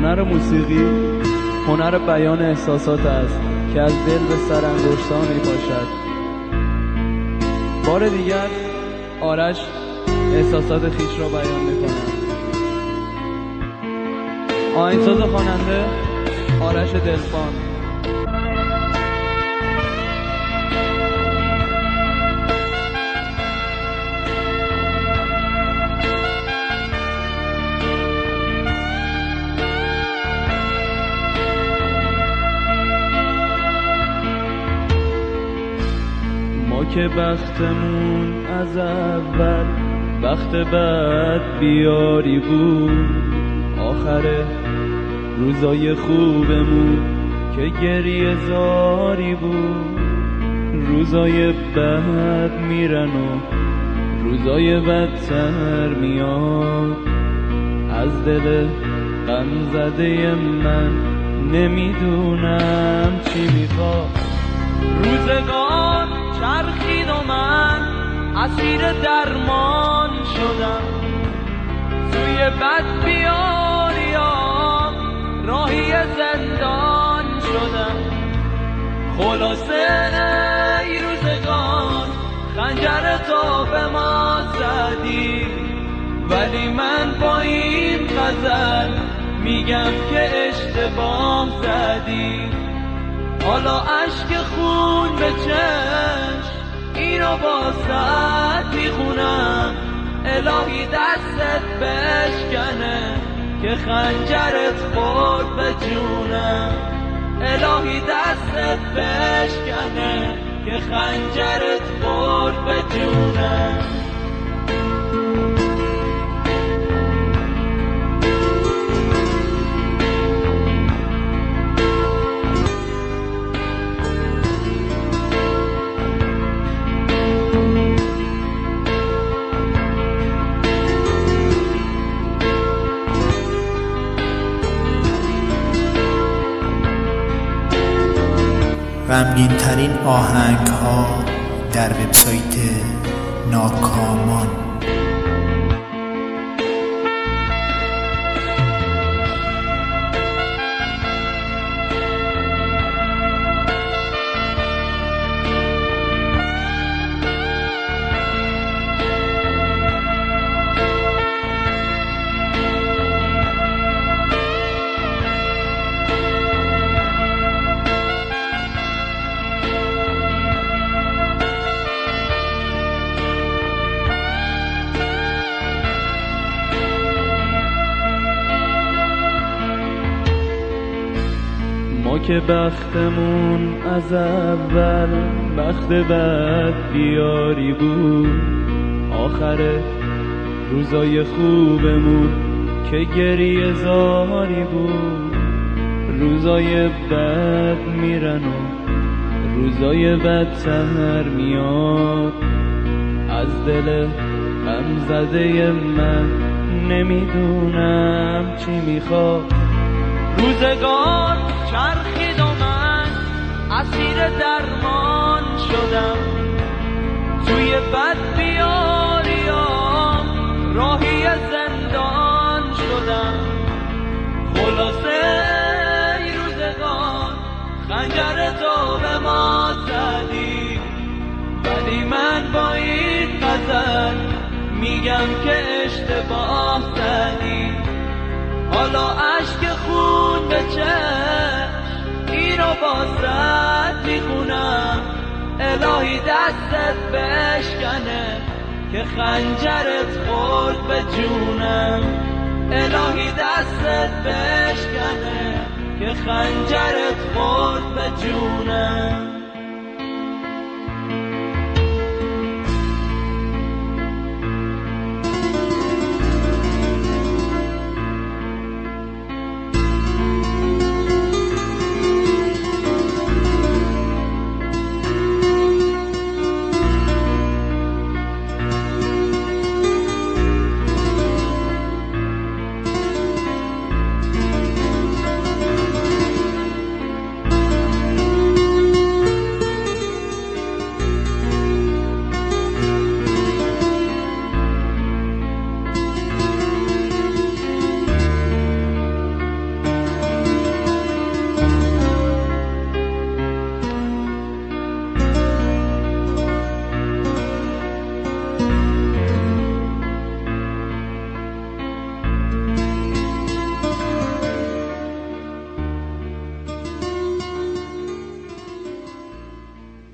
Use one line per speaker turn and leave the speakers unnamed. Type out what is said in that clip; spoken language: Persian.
هنر موسیقی هنر بیان احساسات است که از دل به سر انگشتان می‌پاشد. بار دیگر آرش احساسات خیش را بیان می‌کند. آهنگساز و خواننده آرش دلفان. ما که بختمون از اول بخت بد بیاری بود، آخر روزای خوبمون که گریه زاری بود. روزای بد میرن و روزای بدتر میاد، از دل غم زده من نمیدونم چی میخواد. روزگار چرخید و من اسیر درمان شدم، توی بد بیاریام راهی زندان شدم. خلاصه ای روزگار خنجر تو به ما زدی، ولی من با این غزل میگم که اشتباه زدی. حالا اشک خون به چشم اینو باست میخونم، الهی دستت بشکنه که خنجرت خورد به جونم. الهی دستت بشکنه که خنجرت خورد به جونم.
غمگین ترین آهنگ ها در وبسایت ناکامان.
ما که بختمون از اول بخت بد بیاری بود، آخر روزای خوبمون که گریه زاری بود. روزای بد میرن و روزای بدتر میاد، از دل غم زده من نمیدونم چی میخواد.
روزگار چرخید و من اسیر درمان شدم، توی بد بیاریام راهی زندان شدم. خلاصه ای روزگار خنجر تو به ما زدی، ولی من با این غزل میگم که اشتباه زدی. حالا اشک خون به چشم اینو باست میخونم، الهی دستت بشکنه که خنجرت خورد به جونم. الهی دستت بشکنه که خنجرت خورد به جونم.